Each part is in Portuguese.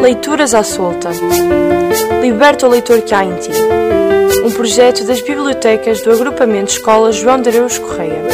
Leituras à solta. Liberta o leitor que há em ti. Um projeto das bibliotecas do Agrupamento Escola João de Araújo Correia.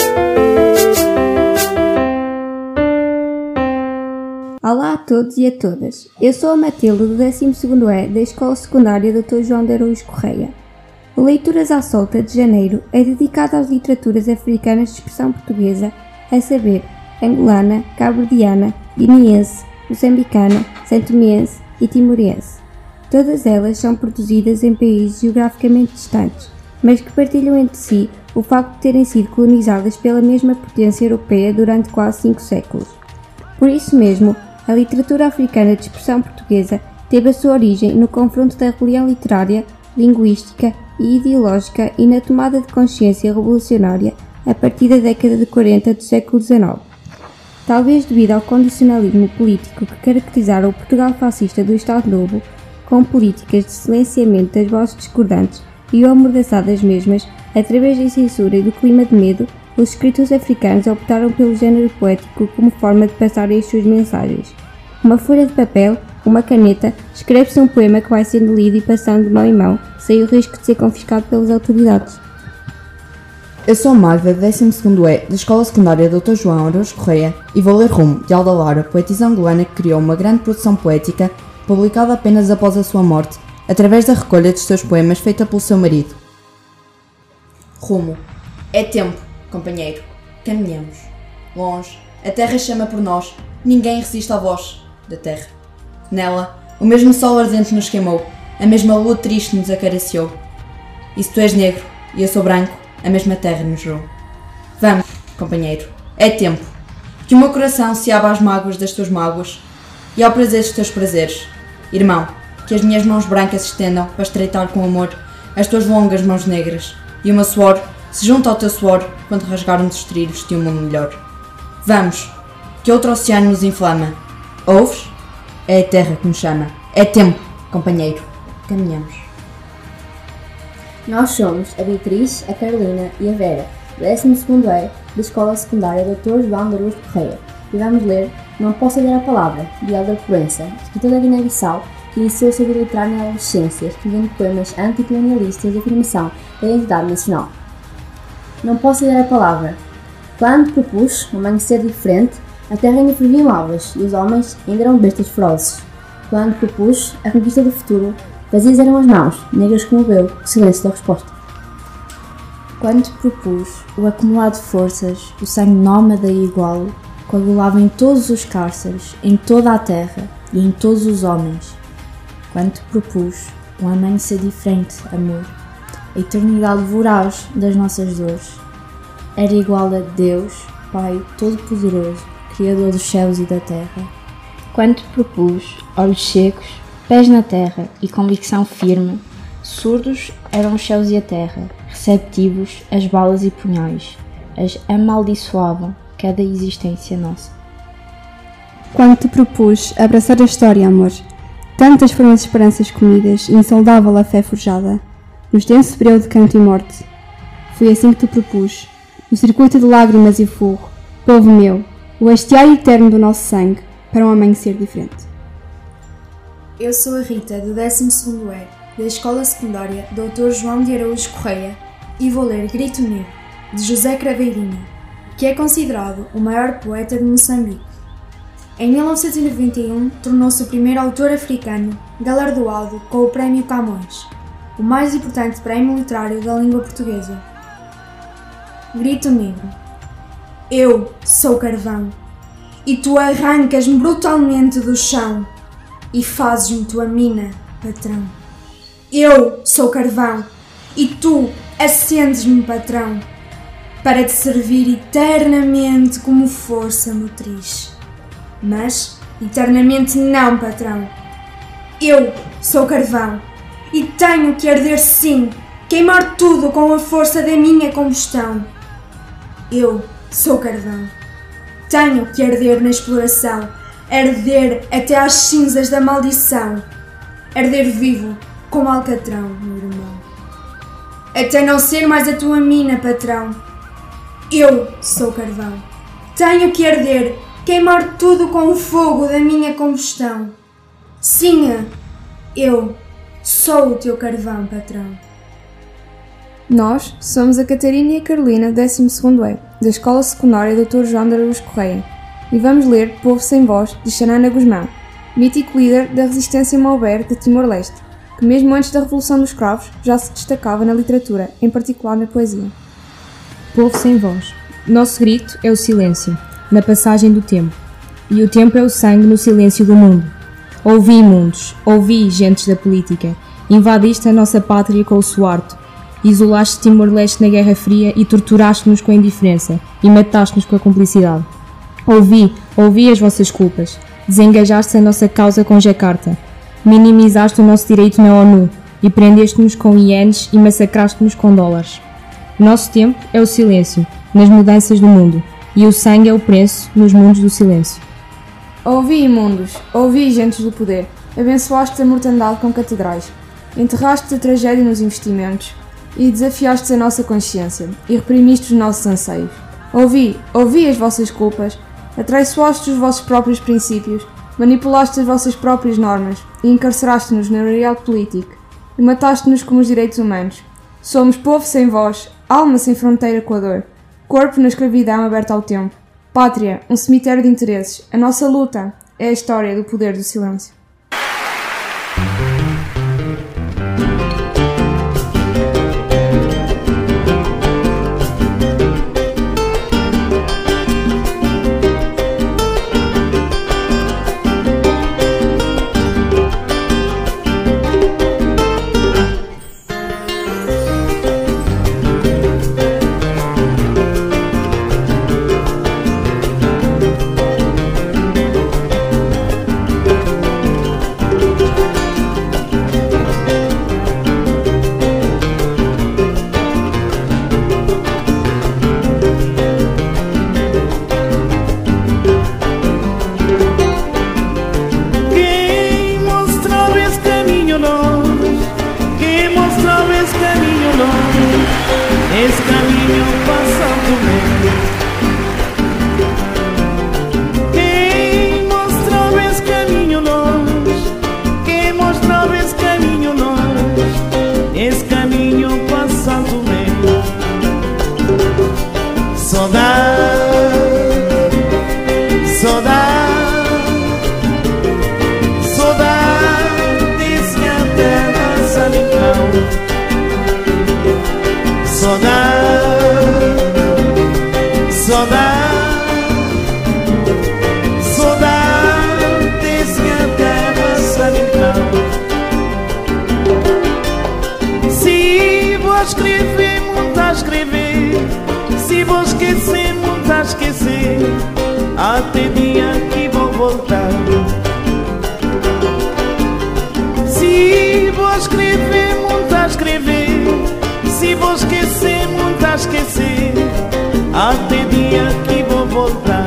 Olá a todos e a todas. Eu sou a Matilde do 12º E da Escola Secundária Dr. João de Araújo Correia. O Leituras à Solta de janeiro é dedicado às literaturas africanas de expressão portuguesa, a saber, angolana, cabo-verdiana, guineense, moçambicana, santomense e timorense. Todas elas são produzidas em países geograficamente distantes, mas que partilham entre si o facto de terem sido colonizadas pela mesma potência europeia durante quase 5 séculos. Por isso mesmo, a literatura africana de expressão portuguesa teve a sua origem no confronto da rebelião literária, linguística e ideológica e na tomada de consciência revolucionária a partir da década de 40 do século XIX. Talvez devido ao condicionalismo político que caracterizara o Portugal fascista do Estado Novo, com políticas de silenciamento das vozes discordantes e o amordaçar das mesmas, através da censura e do clima de medo, os escritores africanos optaram pelo género poético como forma de passarem as suas mensagens. Uma folha de papel, uma caneta, escreve-se um poema que vai sendo lido e passando de mão em mão, sem o risco de ser confiscado pelas autoridades. Eu sou a Magda, do 12º E da Escola Secundária Dr. João Araújo Correia e vou ler Rumo, de Alda Lara, poetisa angolana que criou uma grande produção poética, publicada apenas após a sua morte, através da recolha dos seus poemas feita pelo seu marido. Rumo. É tempo, companheiro. Caminhamos. Longe, a terra chama por nós, ninguém resiste à voz da terra. Nela, o mesmo sol ardente nos queimou, a mesma lua triste nos acariciou. E se tu és negro e eu sou branco, a mesma terra nos jurou. Vamos, companheiro, é tempo, que o meu coração se abra às mágoas das tuas mágoas e ao prazer dos teus prazeres. Irmão, que as minhas mãos brancas se estendam para estreitar com amor as tuas longas mãos negras e o meu suor se junta ao teu suor quando rasgarmos os trilhos de um mundo melhor. Vamos, que outro oceano nos inflama. Ouves? É a terra que nos chama. É tempo, companheiro, caminhamos. Nós somos a Beatriz, a Carolina e a Vera, do 12º E da Escola Secundária Dr. João de Araújo Correia, e vamos ler Não Posso Ler a Palavra, de Helder Proença, escritor da Guiné-Bissau, que iniciou a sua vida literária na adolescência, escrevendo poemas anticolonialistas de afirmação da identidade nacional. Não posso ler a palavra. Quando propus um amanhecer diferente, a terra ainda fervia em lavas e os homens ainda eram bestas ferozes. Quando propus a conquista do futuro, vazias eram as mãos, negras como o véu, o silêncio da resposta. Quando propus o acumulado de forças, o sangue nómada e igual, coagulava em todos os cárceres, em toda a terra e em todos os homens. Quando propus um amanhecer diferente, amor, a eternidade voraz das nossas dores, era igual a Deus, Pai Todo-Poderoso, Criador dos céus e da terra. Quando propus olhos secos, pés na terra e convicção firme, surdos eram os céus e a terra, receptivos as balas e punhais, as amaldiçoavam cada existência nossa. Quando te propus abraçar a história, amor, tantas foram as esperanças comidas e insondável a fé forjada, no extenso breu de canto e morte. Foi assim que te propus, no circuito de lágrimas e fogo, povo meu, o estiário eterno do nosso sangue, para um amanhecer diferente. Eu sou a Rita, do 12º E, da Escola Secundária Dr. João de Araújo Correia, e vou ler Grito Negro, de José Craveirinha, que é considerado o maior poeta de Moçambique. Em 1991, tornou-se o primeiro autor africano galardoado com o Prémio Camões, o mais importante prémio literário da língua portuguesa. Grito Negro. Eu sou carvão, e tu arrancas-me brutalmente do chão, e fazes-me tua mina, patrão. Eu sou carvão, e tu acendes-me, patrão, para te servir eternamente como força motriz. Mas, eternamente não, patrão. Eu sou carvão, e tenho que arder sim, queimar tudo com a força da minha combustão. Eu sou carvão. Tenho que arder na exploração, arder até às cinzas da maldição, arder vivo como alcatrão, meu irmão. Até não ser mais a tua mina, patrão. Eu sou carvão. Tenho que arder, queimar tudo com o fogo da minha combustão. Sim, eu sou o teu carvão, patrão. Nós somos a Catarina e a Carolina, 12º E, da Escola Secundária Dr. João de Araújo Correia, e vamos ler Povo Sem Voz, de Xanana Guzmão, mítico líder da resistência Maober de Timor-Leste, que mesmo antes da Revolução dos Cravos já se destacava na literatura, em particular na poesia. Povo sem voz. Nosso grito é o silêncio, na passagem do tempo, e o tempo é o sangue no silêncio do mundo. Ouvi, mundos, ouvi, gentes da política, invadiste a nossa pátria com o suarto, isolaste Timor-Leste na Guerra Fria e torturaste-nos com a indiferença e mataste-nos com a cumplicidade. Ouvi as vossas culpas, desengajaste a nossa causa com Jacarta, minimizaste o nosso direito na ONU e prendeste-nos com ienes e massacraste-nos com dólares. Nosso tempo é o silêncio, nas mudanças do mundo, e o sangue é o preço nos mundos do silêncio. Ouvi, imundos, ouvi, gentes do poder, abençoaste a mortandade com catedrais, enterraste a tragédia nos investimentos e desafiaste a nossa consciência e reprimiste os nossos anseios. Ouvi as vossas culpas, atraiçoaste os vossos próprios princípios, manipulaste as vossas próprias normas e encarceraste-nos no real político e mataste-nos como os direitos humanos. Somos povo sem voz, alma sem fronteira com a dor, corpo na escravidão aberta ao tempo, pátria, um cemitério de interesses. A nossa luta é a história do poder do silêncio. Até dia que vou voltar. Se vou escrever, muito a escrever. Se vou esquecer, muito a esquecer. Até dia que vou voltar.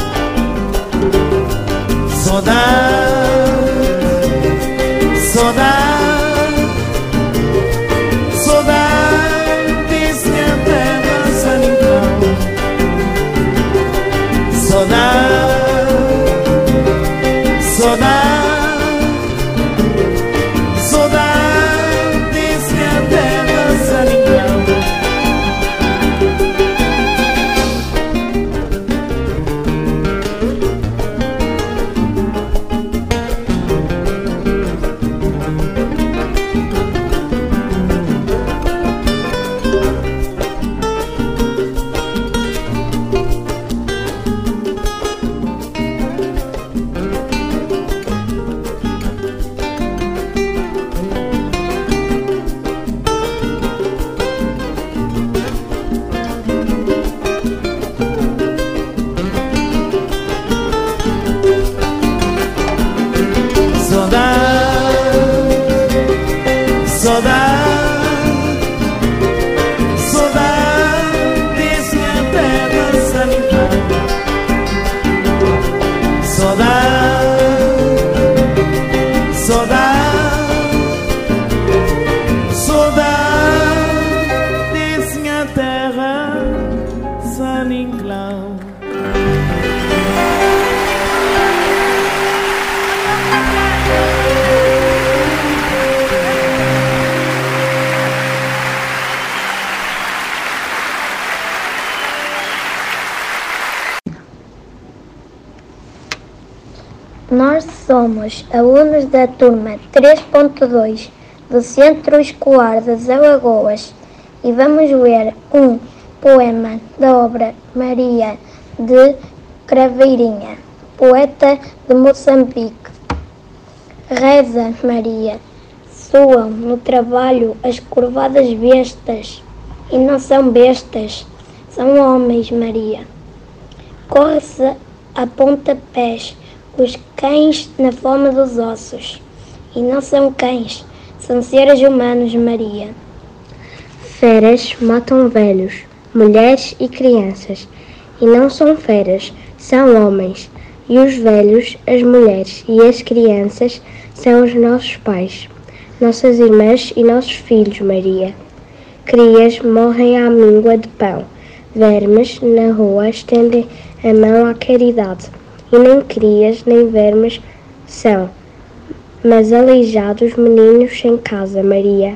Saudade, saudade, saudade desse minha terra sanitão. Saudade, saudade, saudade desse minha terra sanitão. Nós somos alunos da turma 3.2 do Centro Escolar das Alagoas e vamos ler um poema da obra Maria de Craveirinha, poeta de Moçambique. Reza, Maria, soam no trabalho as curvadas bestas, e não são bestas, são homens, Maria. Corre-se a pontapés os cães na fome dos ossos, e não são cães, são seres humanos, Maria. Feras matam velhos, mulheres e crianças, e não são feras, são homens, e os velhos, as mulheres e as crianças são os nossos pais, nossas irmãs e nossos filhos, Maria. Crias morrem à míngua de pão, vermes na rua estendem a mão à caridade, e nem crias nem vermes são, mas aleijados meninos sem casa, Maria.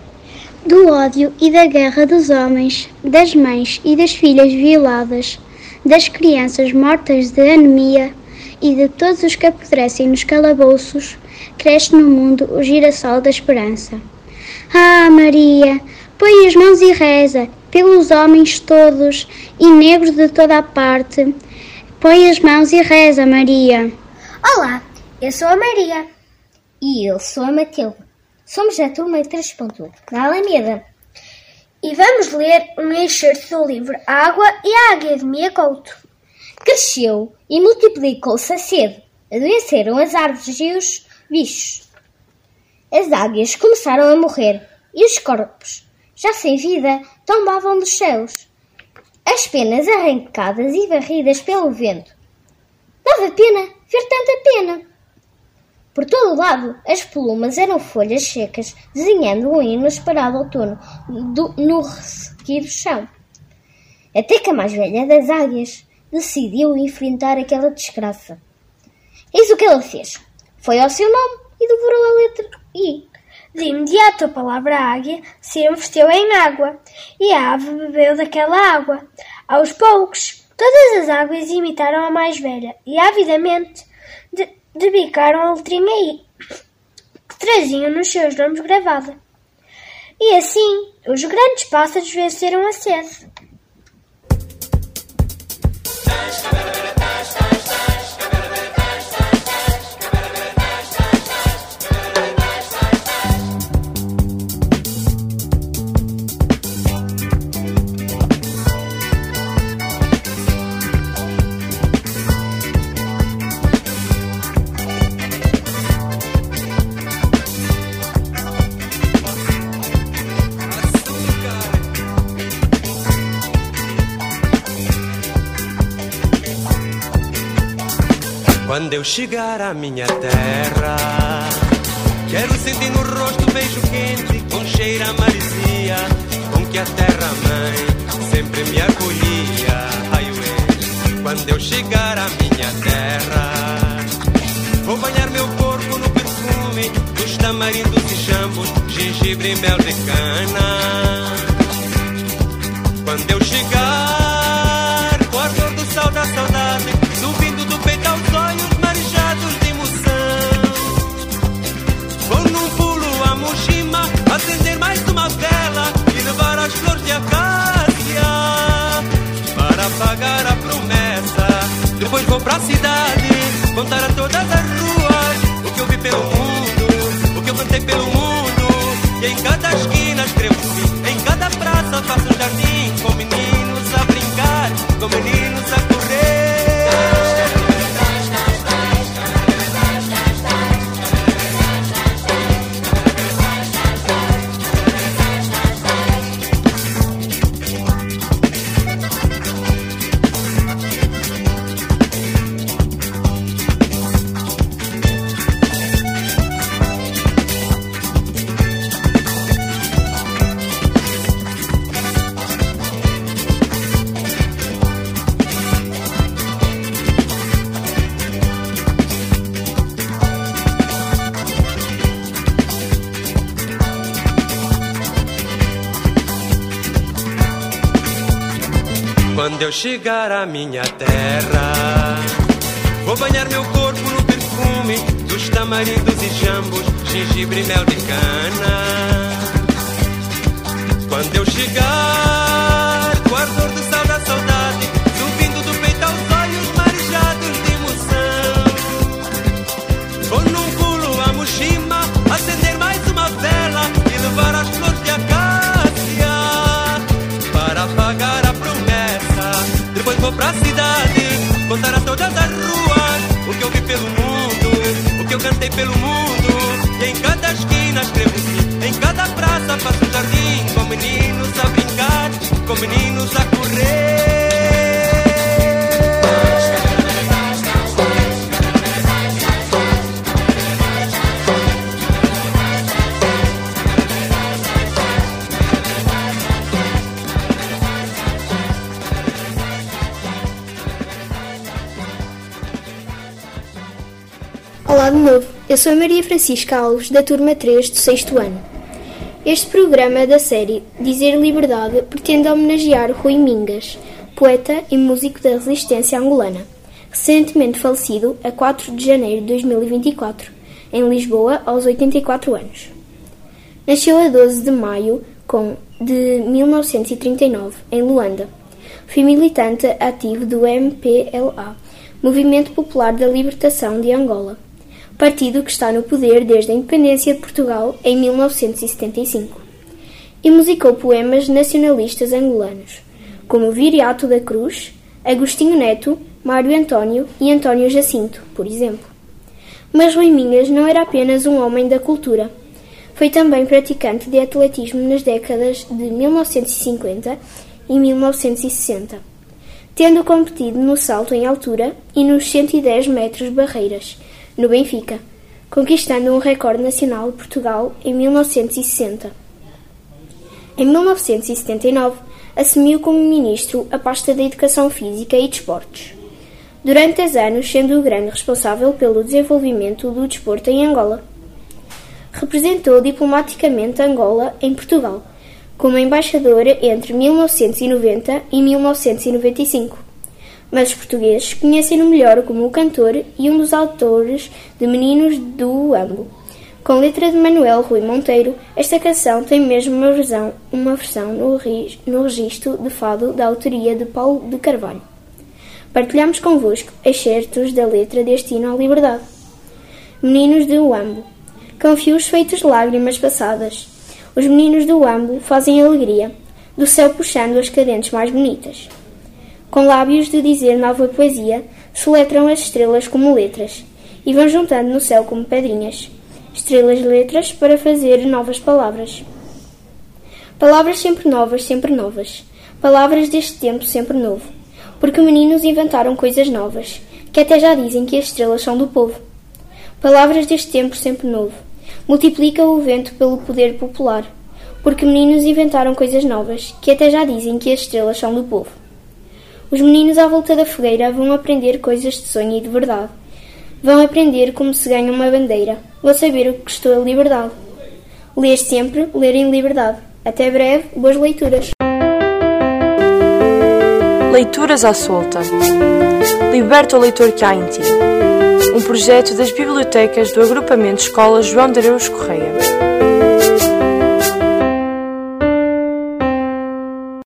Do ódio e da guerra dos homens, das mães e das filhas violadas, das crianças mortas de anemia e de todos os que apodrecem nos calabouços, cresce no mundo o girassol da esperança. Ah, Maria, põe as mãos e reza pelos homens todos e negros de toda a parte. Põe as mãos e reza, Maria. Olá, eu sou a Maria. E eu sou a Matilde. Somos da turma 3.1, da Alameda. E vamos ler um excerto do livro Água e a Águia de Mia Couto. Cresceu e multiplicou-se a sede. Adoeceram as árvores e os bichos. As águias começaram a morrer e os corpos, já sem vida, tombavam dos céus. As penas arrancadas e varridas pelo vento. Dava pena ver tanta pena. Por todo o lado, as plumas eram folhas secas, desenhando um inesperado outono no ressequido chão. Até que a mais velha das águias decidiu enfrentar aquela desgraça. Eis o que ela fez. Foi ao seu nome e devorou a letra I. De imediato a palavra águia se envestiu em água, e a ave bebeu daquela água. Aos poucos, todas as águas imitaram a mais velha, e avidamente debicaram a letrinha I, que traziam nos seus nomes gravada. E assim, os grandes pássaros venceram a sede. Quando eu chegar à minha terra, quero sentir no rosto um beijo quente, com cheiro a maresia, com que a terra-mãe sempre me acolhia. Ai, ué. Quando eu chegar à minha terra, vou banhar meu corpo no perfume dos tamarindos e jambos, gengibre e mel de cana. Quando eu chegar, com a dor do sal da saudade, subindo do peito aos olhos marejados de emoção, vou num pulo a Moshima, acender mais uma vela e levar as flores de acácia para pagar a promessa. Depois vou pra cidade, contar a todas as ruas o que eu vi pelo mundo, o que eu cantei pelo mundo. E em cada esquina escrevo sim, em cada praça faço um jardim, com meninos a brincar, com meninos a correr. Quando eu chegar à minha terra, vou banhar meu corpo no perfume perfume dos tamarindos e jambos, gengibre e mel de cana. Quando eu chegar, com o ardor do sal da saudade, subindo do peito aos olhos marejados de emoção, vou num pulo a Moshima, acender mais uma vela e levar as flores de acácia para pagar a promessa. Depois vou pra cidade, contar a todas as ruas o que eu vi pelo mundo, o que eu cantei pelo mundo. E em cada esquina escrevo sim, em cada praça faço um jardim, com meninos a brincar, com meninos a correr. Olá de novo, eu sou a Maria Francisca Alves, da turma 3 do 6º ano. Este programa da série Dizer Liberdade pretende homenagear Rui Mingas, poeta e músico da resistência angolana, recentemente falecido a 4 de janeiro de 2024, em Lisboa, aos 84 anos. Nasceu a 12 de maio de 1939, em Luanda. Foi militante ativo do MPLA, Movimento Popular da Libertação de Angola, partido que está no poder desde a independência de Portugal em 1975, e musicou poemas nacionalistas angolanos, como Viriato da Cruz, Agostinho Neto, Mário António e António Jacinto, por exemplo. Mas Rui Mingas não era apenas um homem da cultura. Foi também praticante de atletismo nas décadas de 1950 e 1960, tendo competido no salto em altura e nos 110 metros barreiras, no Benfica, conquistando um recorde nacional de Portugal em 1960. Em 1979, assumiu como ministro a pasta da Educação Física e Desportos. Durante 10 anos, sendo o grande responsável pelo desenvolvimento do desporto em Angola. Representou diplomaticamente Angola em Portugal, como embaixador entre 1990 e 1995. Mas os portugueses conhecem-no melhor como o cantor e um dos autores de Meninos do Uambo. Com letra de Manuel Rui Monteiro, esta canção tem mesmo uma versão no registro de fado da autoria de Paulo de Carvalho. Partilhamos convosco excertos da letra deste hino à liberdade. Meninos do Uambo, com fios feitos de lágrimas passadas, os meninos do Uambo fazem alegria, do céu puxando as cadentes mais bonitas. Com lábios de dizer nova poesia, soletram as estrelas como letras, e vão juntando no céu como pedrinhas, estrelas e letras para fazer novas palavras. Palavras sempre novas, palavras deste tempo sempre novo, porque meninos inventaram coisas novas, que até já dizem que as estrelas são do povo. Palavras deste tempo sempre novo, multiplica o vento pelo poder popular, porque meninos inventaram coisas novas, que até já dizem que as estrelas são do povo. Os meninos à volta da fogueira vão aprender coisas de sonho e de verdade. Vão aprender como se ganha uma bandeira. Vão saber o que custou a liberdade. Ler sempre, ler em liberdade. Até breve, boas leituras. Leituras à solta. Liberta o leitor que há em ti. Um projeto das bibliotecas do Agrupamento Escola João de Araújo Correia.